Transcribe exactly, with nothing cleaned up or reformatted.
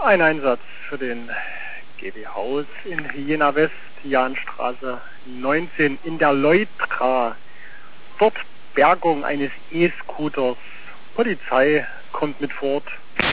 Ein Einsatz für den G W Haus in Jena West, Jahnstraße neunzehn in der Leutra. Dort Bergung eines E-Scooters. Polizei kommt mit fort.